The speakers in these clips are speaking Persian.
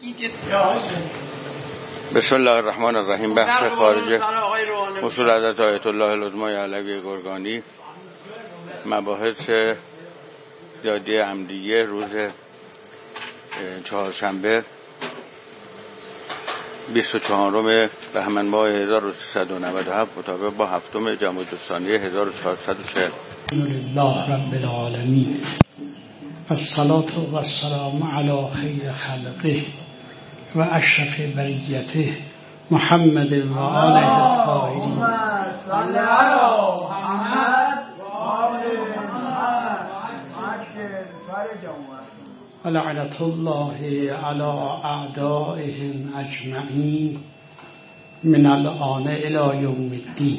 بسم الله الرحمن الرحیم. بحث خارج اصول حضرت آیت الله العظمی علوی گرگانی، مباحث زیادی عمدیه، روز چهارشنبه 24 بهمن ماه 1397 مطابق با 7 جمادی الثانی 1440. الحمدلله رب العالمین و الصلاة و السلام علی خیر خلقه و اشرف بریته محمد و آله الطاهرین. صلی علی محمد و آل محمد. لعنة الله علی اعدائهم اجمعین من الآن الی یوم الدین.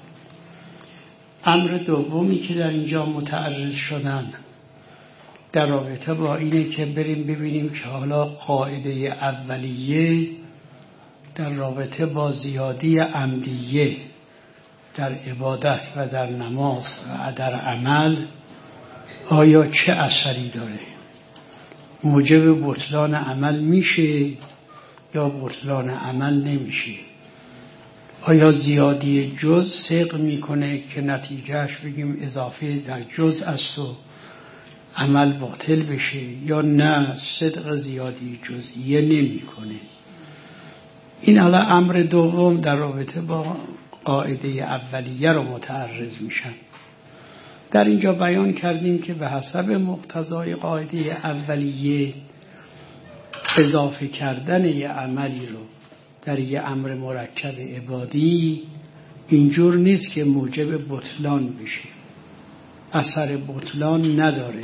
امر دومی که در اینجا متعرض شدن در رابطه با اینه که بریم ببینیم که حالا قاعده اولیه در رابطه با زیادی عمدیه در عبادت و در نماز و در عمل آیا چه اثری داره؟ موجب بطلان عمل میشه یا بطلان عمل نمیشه؟ آیا زیادی جز صدق میکنه که نتیجهش بگیم اضافه در جز است و عمل باطل بشه، یا نه صدق زیادی جزئیه نمیکنه؟ این حالا امر دوم در رابطه با قاعده اولیه رو متعرض میشن. در اینجا بیان کردیم که به حسب مقتضای قاعده اولیه اضافه کردن یه عملی رو در یه امر مرکب عبادی اینجور نیست که موجب بطلان بشه، اثر بطلان نداره.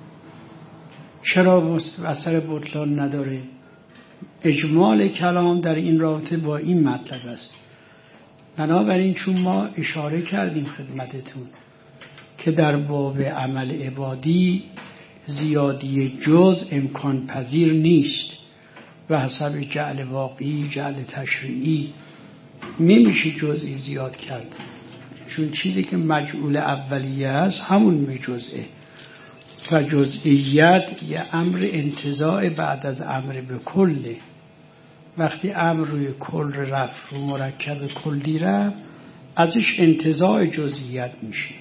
چرا اثر بطلان نداره؟ اجمال کلام در این رابطه با این مطلب است. بنابراین چون ما اشاره کردیم خدمتتون که در باب عمل عبادی زیادی جز امکان پذیر نیست و حسب جعل واقعی جعل تشریعی نمیشه جزئی زیاد کرد، چون چیزی که مجعول اولیه است همون به جزئه و جزئیت یه امر انتزاع بعد از امر به کله. وقتی امر روی کل رفت رو مرکب کلی رفت ازش انتزاع جزئیت میشه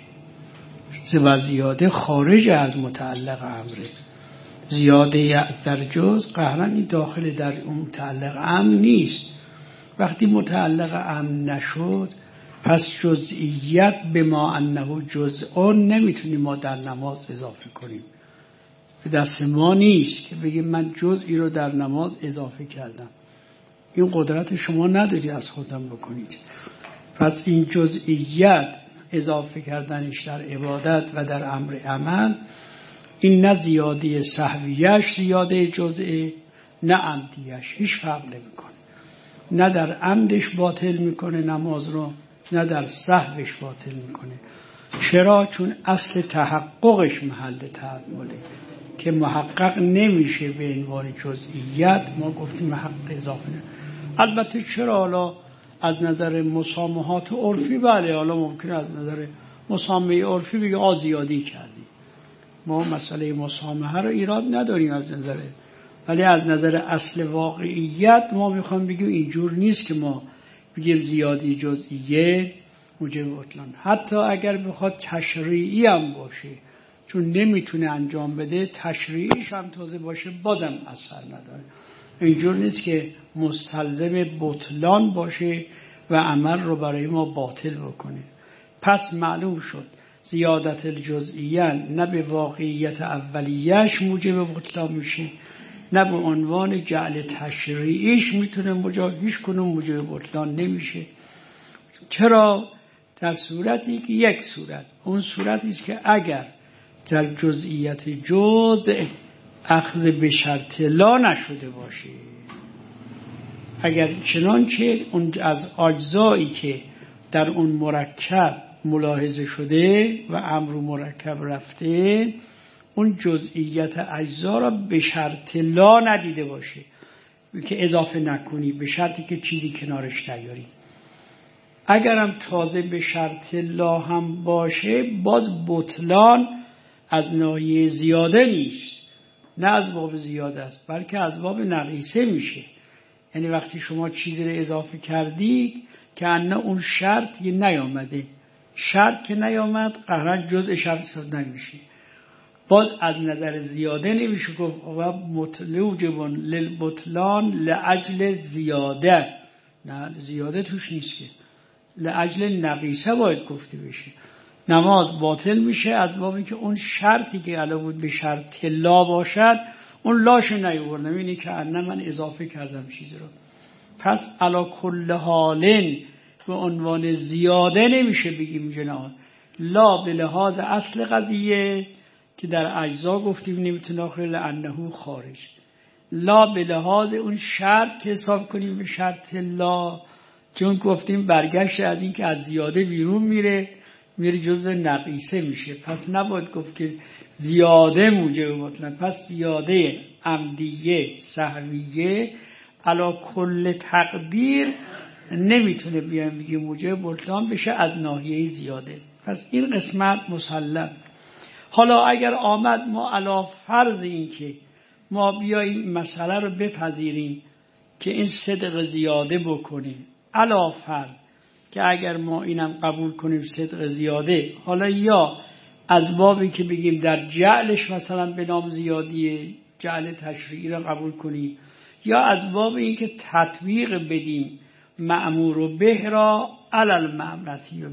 و زیاده خارج از متعلق امره. زیاده در جز قهرن این داخل در اون متعلق امر نیست. وقتی متعلق امر نشد پس جزئیت به ما انه جزء نمیتونیم ما در نماز اضافه کنیم. به دست ما نیست که بگیم من جزئی رو در نماز اضافه کردم. این قدرت شما نداری از خودم بکنید. پس این جزئیت اضافه کردنش در عبادت و در امر عمل، این نه زیاده سهویش زیاده جزئه نه عمدیش، هیچ فرق نمیکنه. نه در عمدش باطل میکنه نماز رو، نه در سهوش باطل میکنه. چرا؟ چون اصل تحققش محل تعامله که محقق نمیشه به عنوان جزئیت. ما گفتیم محقق اضافه نه. البته چرا حالا از نظر مسامحات عرفی بله، حالا ممکنه از نظر مسامحه عرفی بگه زیادی کردی، ما مسئله مسامحه رو ایراد نداریم از نظر، ولی از نظر اصل واقعیت ما میخوام بگیم اینجور نیست که ما بگیم زیادی جزئیه موجب بطلان. حتی اگر بخواد تشریعی هم باشه، چون نمیتونه انجام بده، تشریعیش هم تازه باشه بازم اثر نداره. اینجور نیست که مستلزم بطلان باشه و عمل رو برای ما باطل بکنه. پس معلوم شد زیادت الجزئیه نه به واقعیت اولیش موجب بطلان میشه، نه به عنوان جعل تشریعیش میتونه هیچ کنون موجب بطلان نمیشه. چرا؟ در صورتی که یک صورت، اون صورتی است که اگر در جزئیت جزء اخذ به شرط لا نشده باشه، اگر چنانچه اون از اجزایی که در اون مرکب ملاحظه شده و امر مرکب رفته، اون جزئیت اجزا را به شرط لا ندیده باشه که اضافه نکنی، به شرطی که چیزی کنارش نیاری. اگرم تازه به شرط لا هم باشه باز بطلان از ناحیه زیاده نیست، نه از باب زیاده است بلکه از باب نقیصه میشه. یعنی وقتی شما چیزی رو اضافه کردی که انا اون شرط یه نیامده، شرط که نیامد قهرن جزء شرط نمیشه. باز از نظر زیاده نمیشه گفت و مطلوب للبطلان لأجل زیاده، نه زیاده توش نیست که، لأجل نقیصه باید گفته بشه. نماز باطل میشه از بابی که اون شرطی که علاوه بود به شرط لا باشد اون لاش نیاوردم، اینی که انا من اضافه کردم چیزی رو. پس علی کل حال به عنوان زیاده نمیشه بگیم جناب لا به لحاظ اصل قضیه که در اجزا گفتیم نمیتونه آخر لانه خارج، لا به لحاظ اون شرط که حساب کنیم به شرط لا، چون گفتیم برگشت از این که از زیاده بیرون میره جزء نقیصه میشه. پس نباید گفت که زیاده موجب بطلان، پس زیاده عمدیه سهویه علی کل تقدیر نمیتونه بیان بگه موجب بطلان بشه از ناحیه زیاده. پس این قسمت مسلم. حالا اگر آمد ما علی فرض این که ما بیاییم مسئله رو بپذیریم که این صدق زیاده بکنیم، علی فرض که اگر ما اینم قبول کنیم صدق زیاده، حالا یا از بابی که بگیم در جعلش مثلا به نام زیادیه جعل تشریعی را قبول کنیم، یا از باب این که تطبیق بدیم مأمور و به را علل مأمورتی.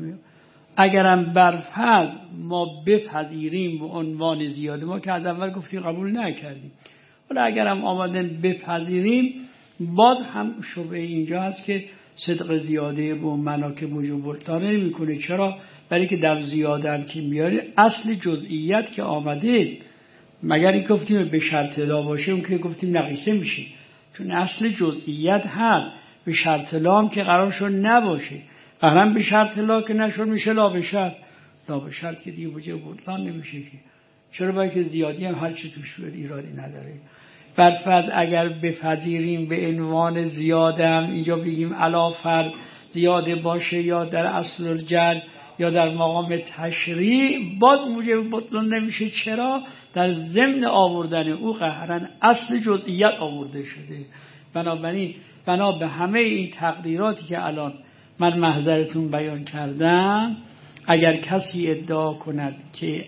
اگرم برفض ما بپذیریم به عنوان زیاده، ما که از اول گفتیم قبول نکردیم، حالا اگرم آمدن بپذیریم باز هم شبه اینجا هست که صدق زیاده با مناک موجب بطلان نمی کنه. چرا؟ برای که در زیاده که میاره اصل جزئیت که آمده، مگر این گفتیم به شرط لا باشه اون که گفتیم نقیصه میشه، چون اصل جزئیت هست. به شرط لا هم که قرار شد نباشه، قرار به شرط لا که نشد میشه لا به شرط، لا به شرط که دیگه موجب بطلان نمیشه که. چرا؟ باید که زیادی هم هر چی توش بیاد ایرادی نداره. برفرض اگر بپذیریم به عنوان زیاده هم اینجا بگیم علا فرض زیاده باشه یا در اصل الجل یا در مقام تشریع، باز موجب بطلان نمیشه. چرا؟ در ضمن آوردن او قهرن اصل جزئیت آورده شده. بنابراین بنا به همه این تقدیراتی که الان من محضرتون بیان کردم، اگر کسی ادعا کند که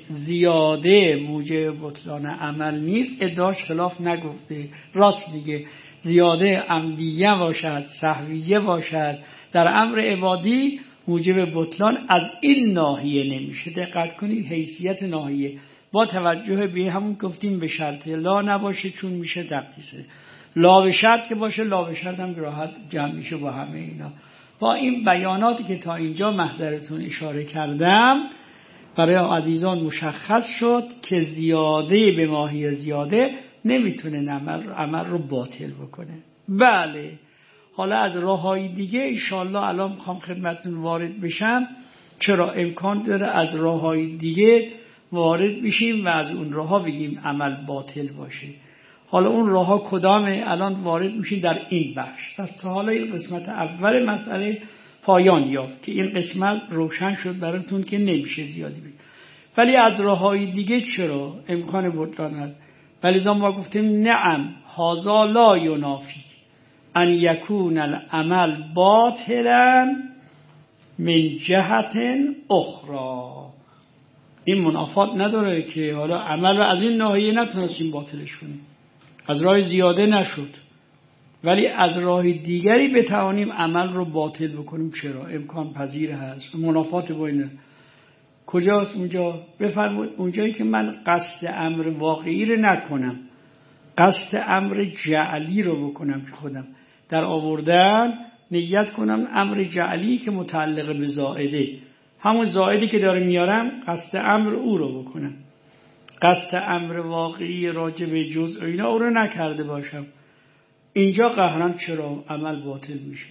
زیاده موجب بطلان عمل نیست، ادعاش خلاف نگفته، راست میگه. زیاده عمدیه باشد سهویه باشد در امر عبادی موجب بطلان از این ناحیه نمیشه. دقت کنید حیثیت ناحیه با توجه به همون گفتیم به شرط لا نباشه چون میشه تقیسه، لا به شرط که باشه لا به شرط هم راحت جمع میشه با همه اینا. با این بیاناتی که تا اینجا محضرتون اشاره کردم برای عزیزان مشخص شد که زیاده به ماهی زیاده نمیتونه عمل رو باطل بکنه. بله، حالا از راههای دیگه انشاءالله الان میخوام خدمتتون وارد بشم. چرا امکان داره از راههای دیگه وارد بشیم و از اون راهها بگیم عمل باطل باشه. حالا اون راهها کدامه؟ الان وارد میشیم در این بخش. پس تا حالا این قسمت اول مسئله پایان یافت که این قسمت روشن شد براتون که نمیشه زیادی بگیم. ولی از راههای دیگه چرا امکان بطلان هست؟ ولی ما گفتیم نعم هذا لا ینافی ان یکون العمل باطلا من جهت اخرى. این منافات نداره که حالا عمل رو از این ناحیه نتونستیم باطلش کنیم، از راه زیاده نشد، ولی از راه دیگری بتوانیم عمل رو باطل بکنیم. چرا؟ امکان پذیر هست. منافات با اینه کجاست؟ اونجا بفرمایید اونجایی که من قصد امر واقعی رو نکنم، قصد امر جعلی رو بکنم که خودم در آوردن نیت کنم امر جعلی که متعلق به زائده، همون زائدی که داره میارم قصد امر او رو بکنم، قصد امر واقعی راجع به جزء اینا او رو نکرده باشم. اینجا قهرن چرا عمل باطل میشه.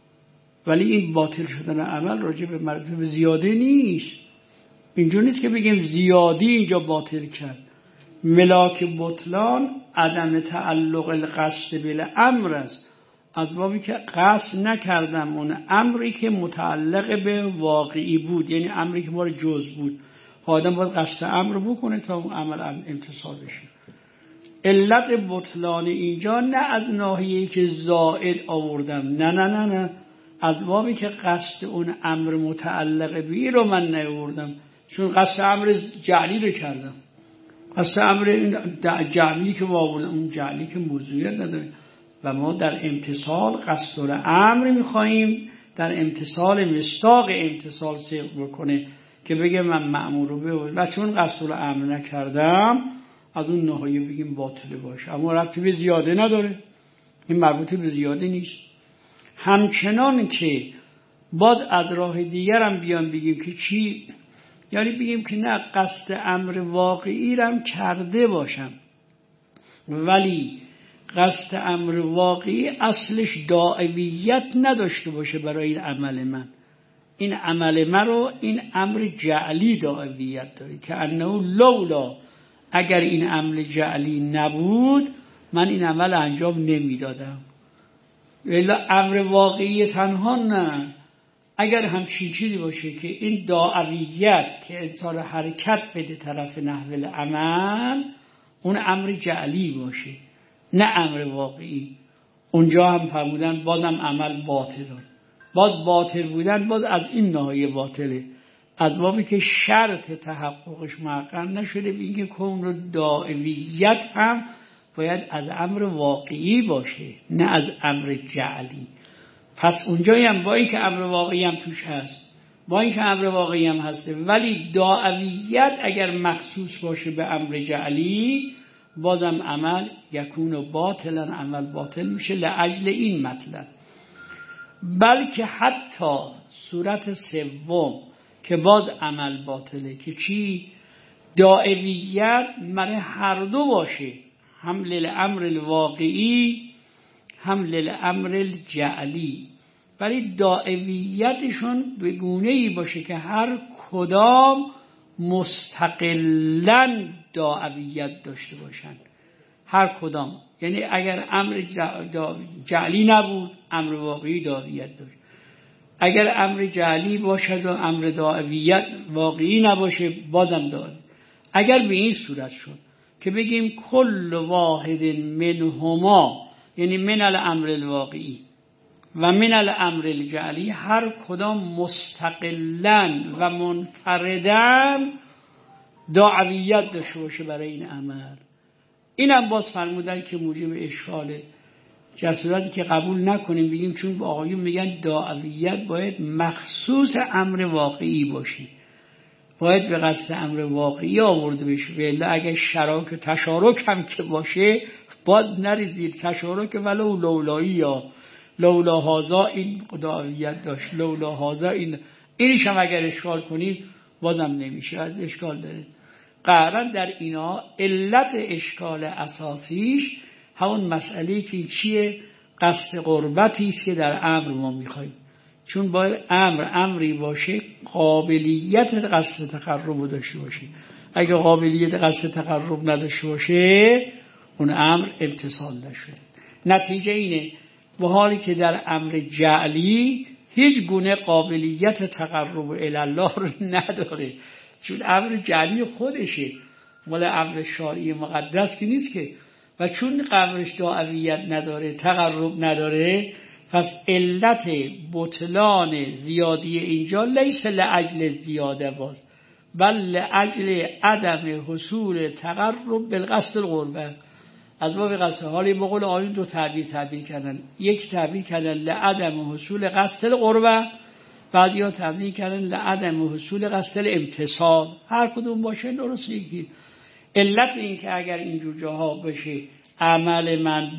ولی این باطل شدن عمل راجع به مرتبه زیاده نیست. اینجا نیست که بگیم زیادی اینجا باطل کرد. ملاک بطلان عدم تعلق القصد بالامر است، از بابی که قصد نکردم اون امری که متعلق به واقعی بود، یعنی امری که مال جزء بود. آدم باید قصد امر بکنه تا اون عمل امتصال بشه. علت بطلان اینجا نه از ناحیه‌ای که زائد آوردم، نه، از بابی که قصد اون امر متعلق به رو من نیاوردم، چون قصد امر جعلی رو کردم. قصد امر جعلی که آوردم، اون جعلی که موضوعیت نداره و ما در امتصال قصد امر میخواییم، در امتصال مصداق امتصال صدق بکنه که بگه من مأمور به و چون قصد امر نکردم از اون ناحیه بگیم باطل باشه، اما ربطی به زیاده نداره، این مربوط به زیاده نیست. همچنان که باز از راه دیگر هم بیان بگیم که چی، یعنی بگیم که نه قصد امر واقعی رم کرده باشم ولی قصد امر واقعی اصلش داعیت نداشته باشه برای این عمل من، این عمل من رو این امر جعلی داعیت داره که انه لولا، اگر این امر جعلی نبود من این عمل انجام نمیدادم. ولی امر واقعی تنها نه، اگر همچین چیزی باشه که این داعیت که انسان حرکت بده طرف نحو العمل، اون امر جعلی باشه نه امر واقعی، اونجا هم فرمودن بازم عمل باطلان. باز باطل بودن باز از این ناحیه باطله، از بابی که شرط تحققش محقق نشده، بگه کون داعیت هم باید از امر واقعی باشه نه از امر جعلی. پس اونجایی هم با این که امر واقعی هم توش هست، با این که امر واقعی هم هسته، ولی داعیت اگر مخصوص باشه به امر جعلی بازم عمل یکون باطلا، عمل باطل میشه لاجل این مطلب. بلکه حتی صورت سوم که باز عمل باطله که چی؟ داعیت من هر دو باشه، هم للامر الواقعی هم للامر الجعلی، ولی داعیتشون به گونه‌ای باشه که هر کدام مستقلاً داعیت داشته باشن، هر کدام. یعنی اگر امر جعلی نبود امر واقعی داعیت داشت، اگر امر جعلی باشد و امر داعیت واقعی نباشه بازم داره. اگر به این صورت شد که بگیم کل واحد منهما، یعنی من الامر الواقعی و من الامر الجعلی، هر کدام مستقلاً و منفرداً داعیت داشته باشه برای این عمل، اینم باز فرمودن که موجب اشکاله. در صورتی که قبول نکنیم بگیم چون آقایون میگن داعیت باید مخصوص امر واقعی باشه، باید به قصد امر واقعی آورده بشه، ولی اگه تشارک هم که باشه باید نریزید تشارک ولو لولایی یا لولا هازا این داعیت داشت، لولا هازا اینش هم اگر اشکال کنید بازم نمیشه، از اشکال داره. قرار در اینا علت اشکال اساسیش همون مسئله که چیه؟ قصد قربتی است که در امر ما میخوایم، چون باید امری باشه قابلیت قصد تقرب داشته باشه، اگه قابلیت قصد تقرب نداشته باشه اون امر امتصال نشده. نتیجه اینه به حالی که در امر جعلی هیچ گونه قابلیت تقرب الله رو نداره، چون امر جعلی خودشه مال امر شرعی مقدس که نیست که، و چون قبرش داعیت نداره تقرب نداره، پس علت بطلان زیادی اینجا لیس لأجل زیاده باز بل لأجل عدم حصول تقرب بالقصد القربه. از باب قصد، حالی بقول آیون دو تعبیر کردن، یک تعبیر کردن لعدم حصول قصد القربه، بعضی ها تعبیر کردن لعدم حصول قصد الامتصال، هر کدوم باشه درست یکی. علت این که اگر اینجور جاها بشه عمل من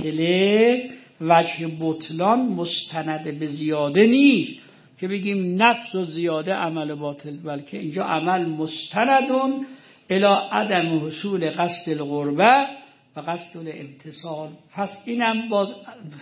باطله، وجه بطلان مستند به زیاده نیست که بگیم نقص و زیاده عمل باطل، بلکه اینجا عمل مستندون الی عدم حصول قصد القربه و قصد الامتصال. پس اینم باز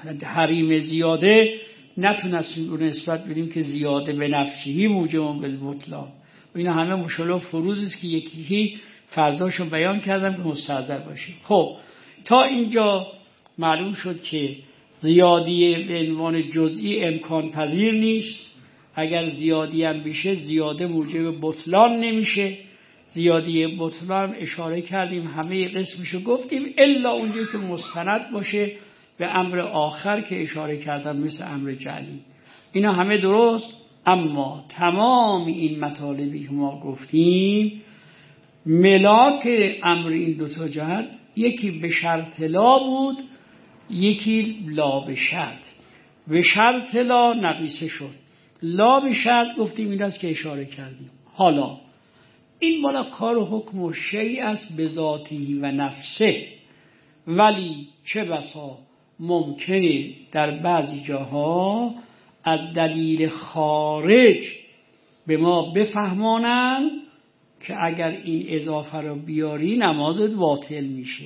حریم زیاده نتونستیم اون نسبت بدیم که زیاده به نفسهی موجب بالبطلان. و اینا همه مشالله فروض است که یکی فرضاشو بیان کردم که مستحضر باشیم. خب تا اینجا معلوم شد که زیادی به عنوان جزئی امکان پذیر نیست، اگر زیادی هم بشه زیاده موجب بطلان نمیشه، زیادی بطلان اشاره کردیم، همه قسمشو گفتیم الا اونجا که مستند باشه به امر آخر که اشاره کردم مثل امر جعلی. اینا همه درست، اما تمام این مطالبی که ما گفتیم ملاک امر این دوتا جهت، یکی به شرط لا بود، یکی لا به شرط. به شرط لا نقیصه شد، لا به شرط گفتیم این است که اشاره کردیم. حالا این بالا کار و حکم و شیء است به ذاتی و نفسه، ولی چه بسا ممکنه در بعضی جاها از دلیل خارج به ما بفهمانند که اگر این اضافه رو بیاری نمازت باطل میشه.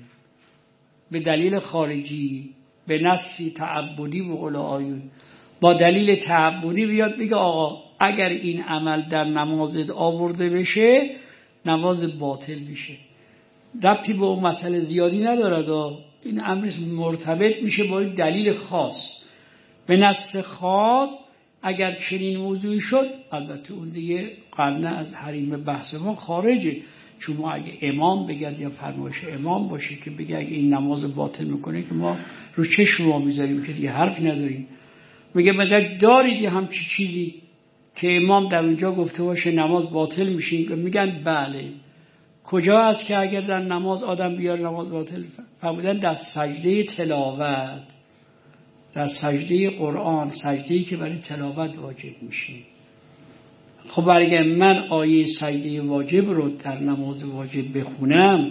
به دلیل خارجی، به نصی تعبدی به قول آیون، با دلیل تعبدی بیاد بگه آقا اگر این عمل در نمازت آورده بشه نماز باطل میشه. ربطی به اون مسئله زیادی نداره، این امر مرتبط میشه با دلیل خاص. به نص خاص اگر چنین موضوعی شد، البته اون دیگه قرنه از حریم بحث ما خارجه، چون ما اگه امام بگد یا فرمایش امام باشه که بگه اگه این نماز باطل میکنه که ما رو چشم ما میذاریم که دیگه حرفی نداریم. میگه مگر دارید یه همچی چیزی که امام در اونجا گفته باشه نماز باطل میشه؟ میگن بله. کجا است که اگر در نماز آدم بیاره نماز باطل؟ فرمودن در سجده تلاوت، در سجده قرآن، سجده‌ای که برای تلاوت واجب میشه. خب اگر من آیه سجده واجب رو در نماز واجب بخونم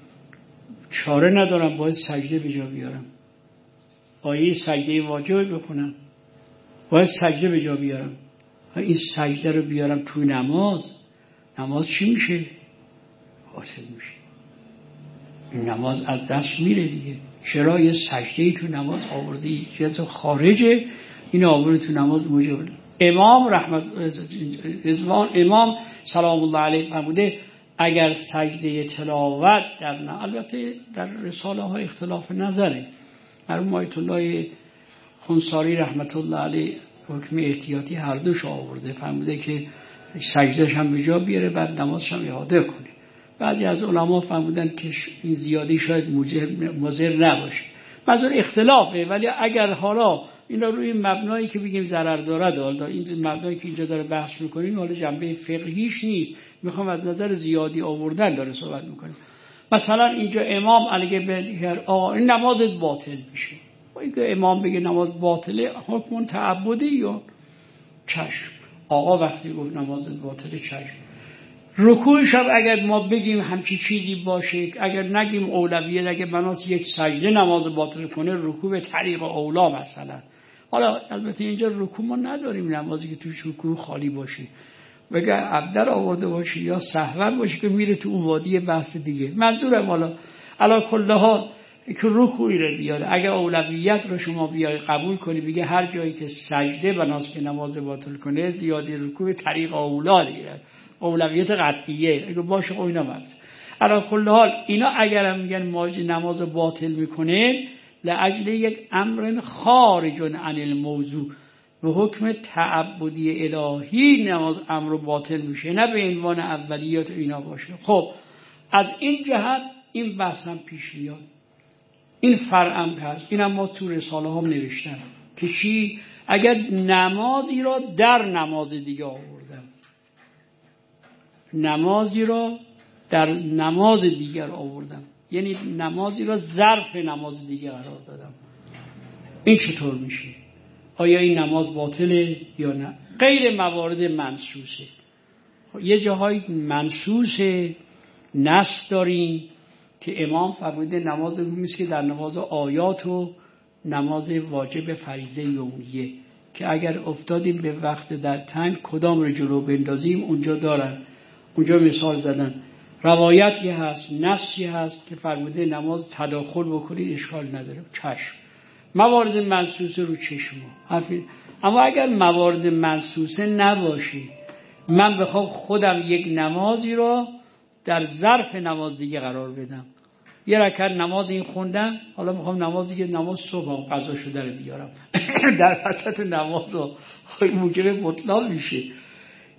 چاره ندارم، باید سجده به جا بیارم. آیه سجده واجب بخونم باید سجده به جا بیارم. این سجده رو بیارم توی نماز چی میشه؟ باطل میشه. این نماز از دست میره دیگه. چرا یه سجده‌ای تو نماز آوردی جزء خارجه، این آورده تو نماز موجب. امام امام سلام الله علیه فرموده اگر سجده تلاوت البته در رساله ها اختلاف نظره، مرحوم آیت الله خنساری رحمت الله علیه حکم احتیاطی هر دوش آورده، فرموده که سجدهش هم به جا بیاره بعد نمازش هم اعاده کنه. بعضی از علما فرمودن که این زیادی شاید مضر نباشه. منظور اختلافه، ولی اگر حالا این روی مبنایی که بگیم ضرر دارد، این مبنایی که اینجا داره بحث میکنیم حالا جنبه فقهیش نیست، میخوام از نظر زیادی آوردن داره صحبت میکنیم. مثلا اینجا امام علیه به آقا این نمازت باطل میشه، اگه امام بگه نماز باطله حکم تعبدی یا چشم، آقا وقتی گفت نمازت باطله چشم. رکوعش هم اگر ما بگیم همچی چیزی باشه، اگر نگیم اولویت، اگر بناس یک سجده نماز باطل کنه، رکوع به طریق اولا مثلا. حالا البته اینجا رکوع ما نداریم، نمازی که توش رکوع خالی باشه، بگه عبدر آورده باشه یا سهوا باشه که میره تو اون وادی بحث دیگه. منظورم حالا علا کلها که رکوعی رو بیاره، اگر اولویت رو شما بیای قبول کنی بگه هر جایی که سجده بناس که نماز باطل کنه زیادی رکوع طریق اولا دیگه، اولویت قطعیه، اگه باشه اینا مبز. علا کل حال اینا اگرم میگن ماجی نماز باطل میکنه لأجل یک امر خارج عن الموضوع، به حکم تعبدی الهی نماز امر باطل میشه، نه به عنوان اولیات اینا باشه. خب از این جهت این بحث هم پیش میاد، این فرعم هست، اینم ما تو رساله هم نوشتن که چی؟ اگر نمازی را در نماز دیگه آوردم، نمازی را در نماز دیگر آوردم، یعنی نمازی را ظرف نماز دیگر قرار دادم، این چطور میشه؟ آیا این نماز باطله یا نه؟ غیر موارد منسوسه. یه جاهای منسوسه، نص داریم که امام فرموده نماز میشه که در نماز آیات و نماز واجب فریضه یومیه که اگر افتادیم به وقت در تنگ کدام رو جلو بندازیم اونجا دارن، اونجا مثال زدن. روایتی هست، نصی هست که فرموده نماز تداخل بکنید اشکال نداره، چشم. موارد منسوسه رو چشم اما اگر موارد منسوسه نباشی، من بخوام خودم یک نمازی رو در ظرف نماز دیگه قرار بدم، یه رکعت نماز این خوندم، حالا میخوام نماز صبح قضا شده رو بیارم در وسط نماز موجب بطلان میشه.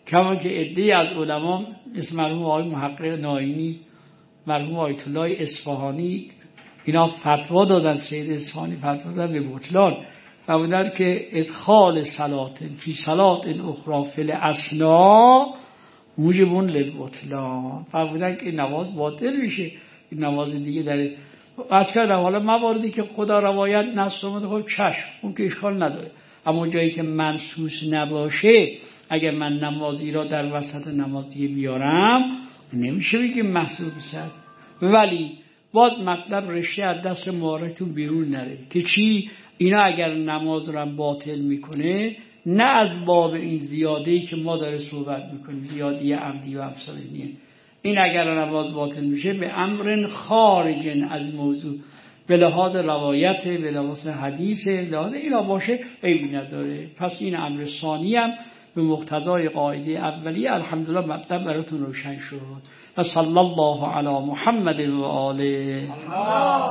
کما که عده‌ای از علما مثل مرحوم آقای محقق ناینی، مرحوم آیت الله اصفهانی، اینا فتوا دادن، سید اصفهانی فتوا دادن به بطلان و بودن که ادخال صلات فی صلات اخرى فی الاسنا موجب للبطلان، فرمودن که نماز باطل میشه، این نماز دیگه در از کردم. حالا مواردی که خدا روایت نص اومده خب چشم، اون که اشکال نداره، اما جایی که منصوص نباشه اگر من نمازی را در وسط نماز دیگه بیارم نمیشه بگیم محسوب شد. ولی باز مطلب رشته از دست مبارکتون بیرون نره که چی؟ اینا اگر نماز را باطل میکنه نه از باب این زیاده‌ای که ما داره صحبت میکنیم، زیادی عمدی و امثالینیه، این اگر نماز باطل میشه به امر خارج از موضوع، به لحاظ روایت، به لحاظ حدیث، به لحاظ اینا باشه عیبی نداره. پس این امر ثانی هم به مقتضای قاعده اولی الحمدلله مطلب براتون روشن شد. و صلی الله علی محمد و آله.